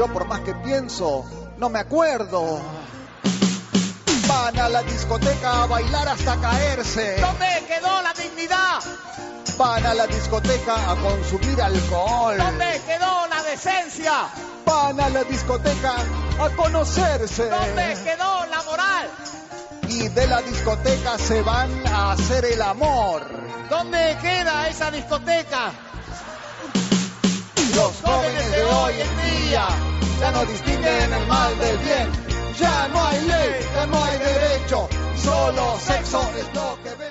yo por más que pienso, no me acuerdo. Van a la discoteca a bailar hasta caerse. ¿Dónde quedó la dignidad? Van a la discoteca a consumir alcohol. ¿Dónde quedó la decencia? Van a la discoteca a conocerse. ¿Dónde quedó la moral? Y de la discoteca se van a hacer el amor. ¿Dónde queda esa discoteca? Los jóvenes de hoy en día ya no distinguen el mal del bien. Ya no hay ley, ya no hay derecho, solo sexo es lo que ven.